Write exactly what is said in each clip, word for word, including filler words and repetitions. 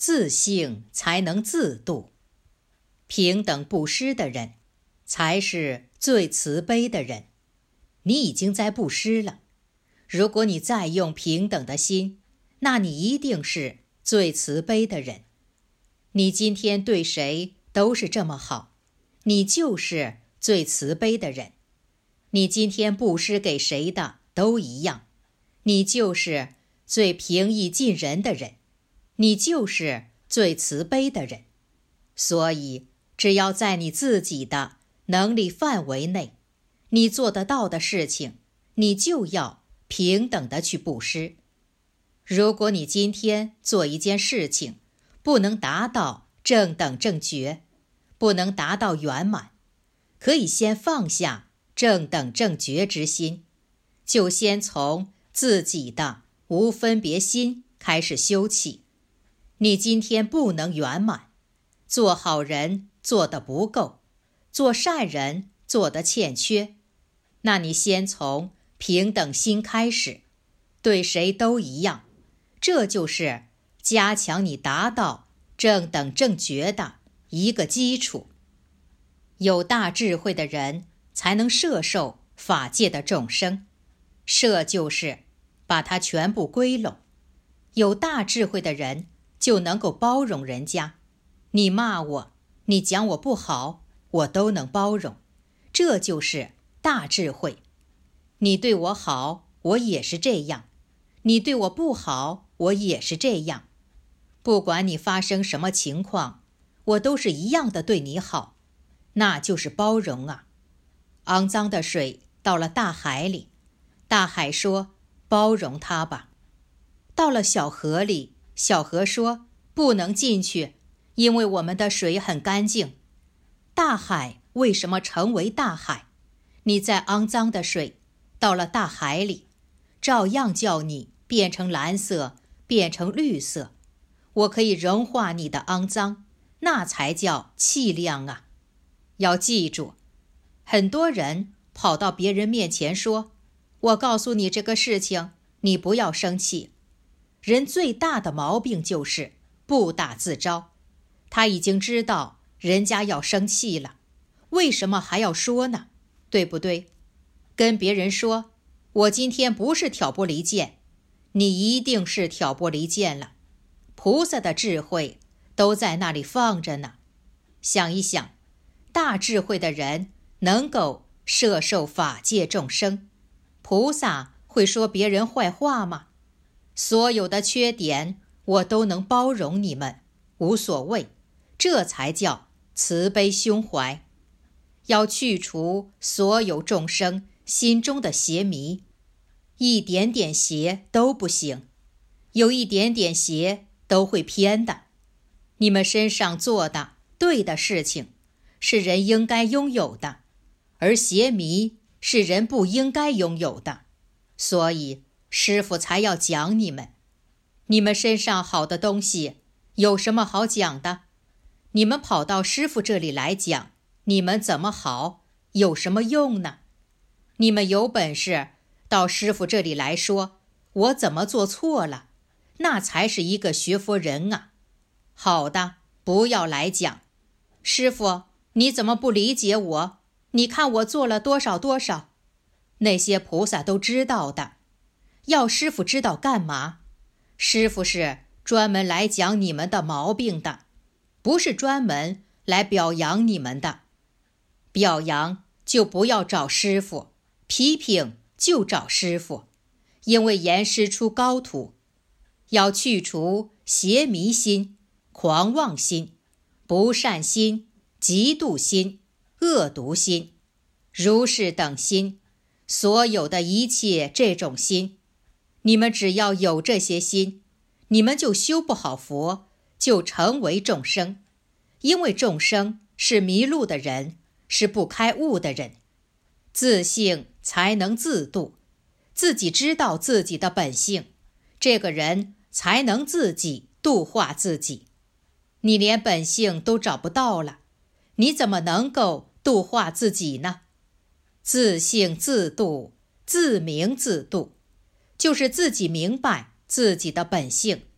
自性才能自度。平等布施的人，才是最慈悲的人。你已经在布施了，如果你再用平等的心，那你一定是最慈悲的人。你今天对谁都是这么好，你就是最慈悲的人。你今天布施给谁的都一样，你就是最平易近人的人，你就是最慈悲的人。所以只要在你自己的能力范围内，你做得到的事情，你就要平等的去布施。如果你今天做一件事情不能达到正等正觉，不能达到圆满，可以先放下正等正觉之心，就先从自己的无分别心开始修起。你今天不能圆满，做好人做得不够，做善人做得欠缺，那你先从平等心开始，对谁都一样，这就是加强你达到正等正觉的一个基础。有大智慧的人才能摄受法界的众生，摄就是把它全部归拢。有大智慧的人就能够包容人家，你骂我，你讲我不好，我都能包容，这就是大智慧。你对我好，我也是这样，你对我不好，我也是这样。不管你发生什么情况，我都是一样的对你好，那就是包容啊。肮脏的水到了大海里，大海说包容它吧。到了小河里，小河说不能进去，因为我们的水很干净。大海为什么成为大海？你在肮脏的水到了大海里，照样叫你变成蓝色，变成绿色。我可以融化你的肮脏，那才叫气量啊。要记住，很多人跑到别人面前说，我告诉你这个事情，你不要生气。人最大的毛病就是不打自招，他已经知道人家要生气了，为什么还要说呢？对不对？跟别人说，我今天不是挑拨离间，你一定是挑拨离间了。菩萨的智慧都在那里放着呢。想一想，大智慧的人能够摄受法界众生，菩萨会说别人坏话吗？所有的缺点我都能包容你们，无所谓，这才叫慈悲胸怀。要去除所有众生心中的邪迷，一点点邪都不行，有一点点邪都会偏的。你们身上做的对的事情，是人应该拥有的，而邪迷是人不应该拥有的，所以师父才要讲你们。你们身上好的东西有什么好讲的？你们跑到师父这里来讲，你们怎么好，有什么用呢？你们有本事到师父这里来说，我怎么做错了，那才是一个学佛人啊。好的，不要来讲，师父，你怎么不理解我？你看我做了多少多少。那些菩萨都知道的，要师父知道干嘛？师父是专门来讲你们的毛病的，不是专门来表扬你们的。表扬就不要找师父，批评就找师父，因为严师出高徒。要去除邪迷心、狂妄心、不善心、嫉妒心、恶毒心、如是等心，所有的一切这种心，你们只要有这些心，你们就修不好佛，就成为众生。因为众生是迷路的人，是不开悟的人，自性才能自度，自己知道自己的本性，这个人才能自己度化自己。你连本性都找不到了，你怎么能够度化自己呢？自性自度，自明自度，就是自己明白自己的本性，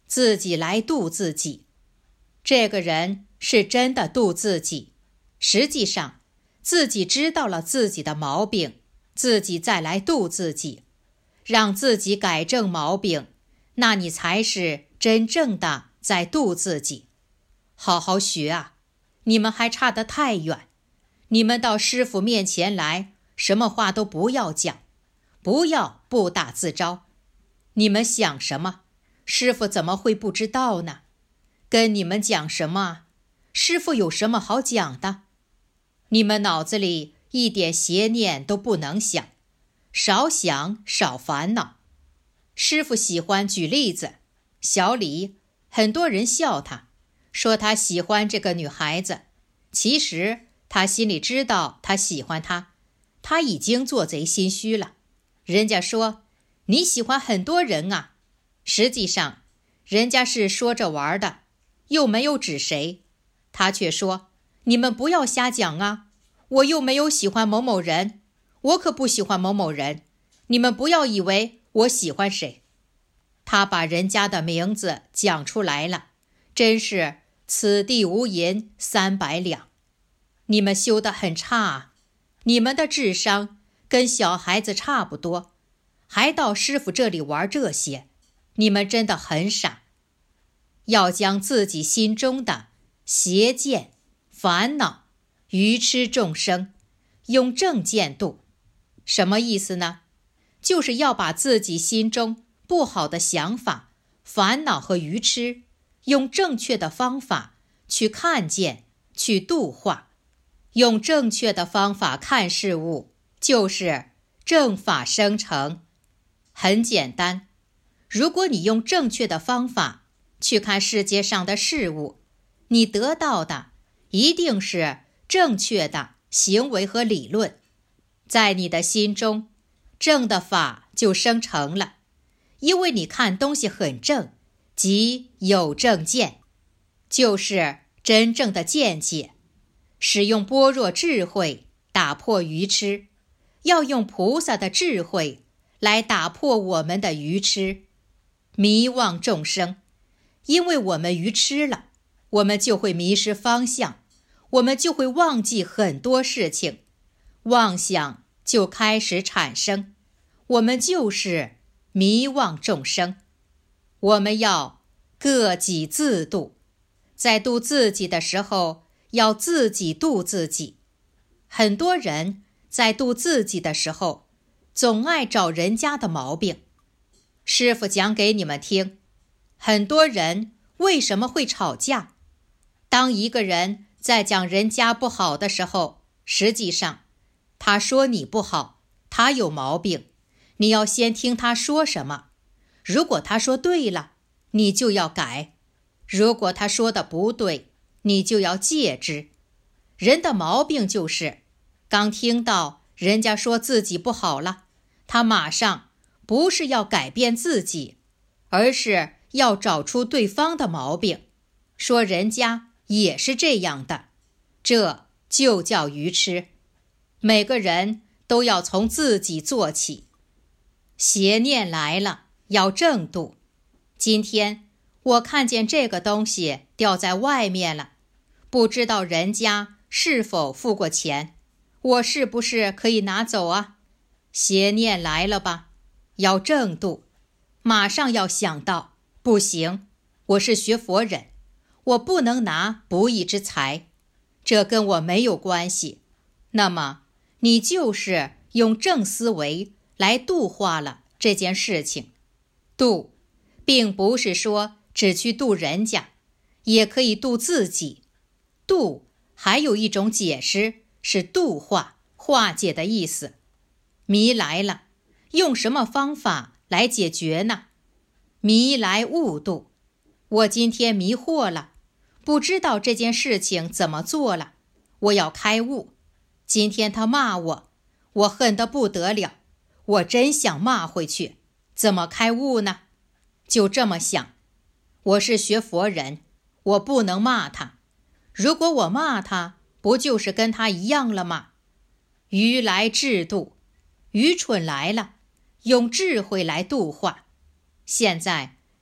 自己来度自己。这个人是真的度自己，实际上自己知道了自己的毛病，自己再来度自己，让自己改正毛病，那你才是真正的在度自己。好好学啊，你们还差得太远。你们到师父面前来，什么话都不要讲，不要不打自招。你们想什么，师父怎么会不知道呢？跟你们讲什么，师父有什么好讲的？你们脑子里一点邪念都不能想，少想少烦恼。师父喜欢举例子，小李，很多人笑他，说他喜欢这个女孩子，其实他心里知道他喜欢她，他已经做贼心虚了。人家说你喜欢很多人啊，实际上人家是说着玩的，又没有指谁。他却说你们不要瞎讲啊，我又没有喜欢某某人，我可不喜欢某某人，你们不要以为我喜欢谁。他把人家的名字讲出来了，真是此地无银三百两。你们修得很差啊，你们的智商跟小孩子差不多，还到师父这里玩这些，你们真的很傻。要将自己心中的邪见、烦恼、愚痴众生用正见度。什么意思呢？就是要把自己心中不好的想法、烦恼和愚痴，用正确的方法去看见，去度化。用正确的方法看事物，就是正法生成。很简单，如果你用正确的方法去看世界上的事物，你得到的一定是正确的行为和理论。在你的心中，正的法就生成了，因为你看东西很正，即有正见，就是真正的见解。使用般若智慧打破愚痴，要用菩萨的智慧来打破我们的愚痴。迷妄众生，因为我们愚痴了，我们就会迷失方向，我们就会忘记很多事情，妄想就开始产生，我们就是迷妄众生。我们要各己自度，在度自己的时候，要自己度自己。很多人在度自己的时候，总爱找人家的毛病。师父讲给你们听，很多人为什么会吵架？当一个人在讲人家不好的时候，实际上他说你不好，他有毛病，你要先听他说什么。如果他说对了，你就要改；如果他说的不对，你就要戒之。人的毛病就是，刚听到人家说自己不好了，他马上不是要改变自己，而是要找出对方的毛病，说人家也是这样的，这就叫愚痴。每个人都要从自己做起。邪念来了，要正度。今天我看见这个东西掉在外面了，不知道人家是否付过钱，我是不是可以拿走啊？邪念来了吧，要正度，马上要想到，不行，我是学佛人，我不能拿不义之财，这跟我没有关系。那么你就是用正思维来度化了这件事情。度并不是说只去度人家，也可以度自己。度还有一种解释是度化、化解的意思。迷来了，用什么方法来解决呢？迷来悟度。我今天迷惑了，不知道这件事情怎么做了，我要开悟。今天他骂我，我恨得不得了，我真想骂回去，怎么开悟呢？就这么想，我是学佛人，我不能骂他。如果我骂他，不就是跟他一样了吗？愚来智度，愚蠢来了，用智慧来度化。现在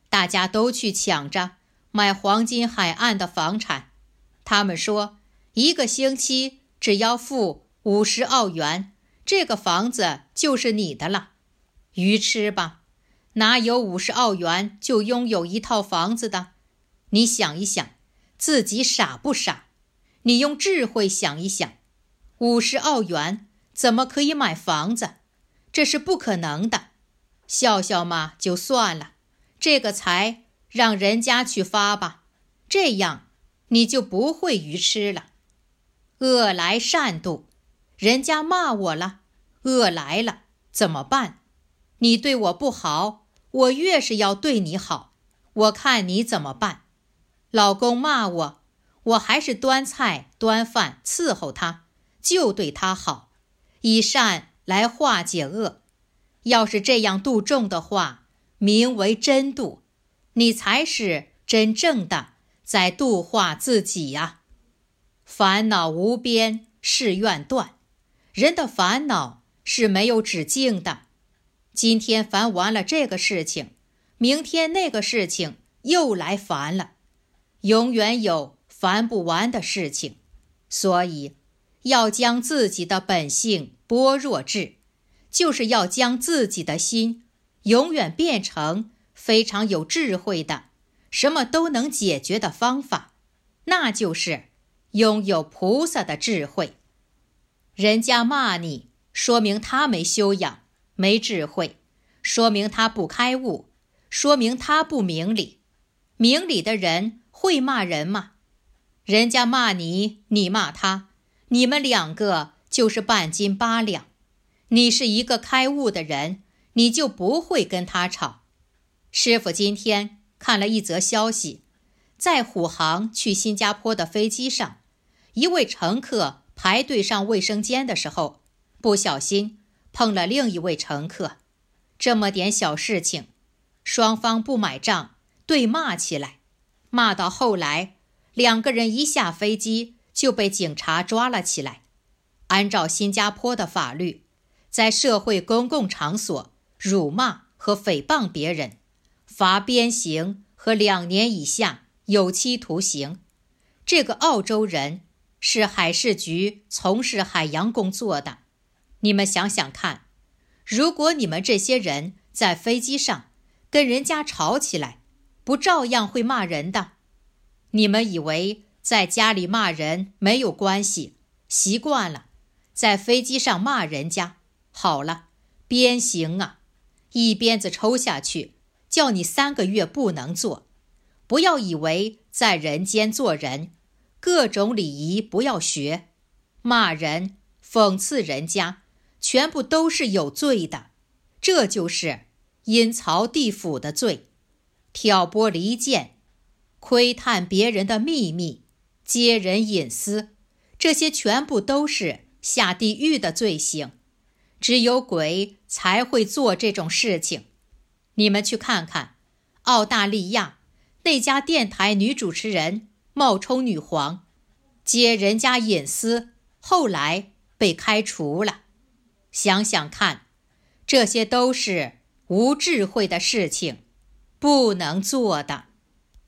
大家都去抢着买黄金海岸的房产。他们说，一个星期只要付五十澳元，这个房子就是你的了。愚痴吧，哪有五十澳元就拥有一套房子的？你想一想，自己傻不傻？你用智慧想一想，五十澳元怎么可以买房子？这是不可能的。笑笑嘛就算了，这个财让人家去发吧，这样你就不会愚痴了。恶来善妒，人家骂我了，恶来了，怎么办？你对我不好，我越是要对你好，我看你怎么办？老公骂我，我还是端菜端饭伺候他，就对他好，以善来化解恶。要是这样度众的话，名为真度，你才是真正的在度化自己呀。烦恼无边，誓愿断。人的烦恼是没有止境的，今天烦完了这个事情，明天那个事情又来烦了，永远有烦不完的事情。所以要将自己的本性般若智，就是要将自己的心永远变成非常有智慧的，什么都能解决的方法，那就是拥有菩萨的智慧。人家骂你，说明他没修养，没智慧，说明他不开悟，说明他不明理。明理的人会骂人吗？人家骂你，你骂他，你们两个就是半斤八两。你是一个开悟的人，你就不会跟他吵。师父今天看了一则消息，在虎航去新加坡的飞机上，一位乘客排队上卫生间的时候，不小心碰了另一位乘客。这么点小事情，双方不买账，对骂起来。骂到后来，两个人一下飞机就被警察抓了起来。按照新加坡的法律，在社会公共场所辱骂和诽谤别人，罚鞭刑和两年以下有期徒刑。这个澳洲人是海事局从事海洋工作的。你们想想看，如果你们这些人在飞机上跟人家吵起来，不照样会骂人的？你们以为在家里骂人没有关系，习惯了，在飞机上骂人家，好了，鞭刑啊，一鞭子抽下去，叫你三个月不能做。不要以为在人间做人，各种礼仪不要学，骂人、讽刺人家，全部都是有罪的。这就是阴曹地府的罪，挑拨离间，窥探别人的秘密，揭人隐私，这些全部都是下地狱的罪行。只有鬼才会做这种事情。你们去看看，澳大利亚那家电台女主持人冒充女皇，揭人家隐私，后来被开除了。想想看，这些都是无智慧的事情，不能做的。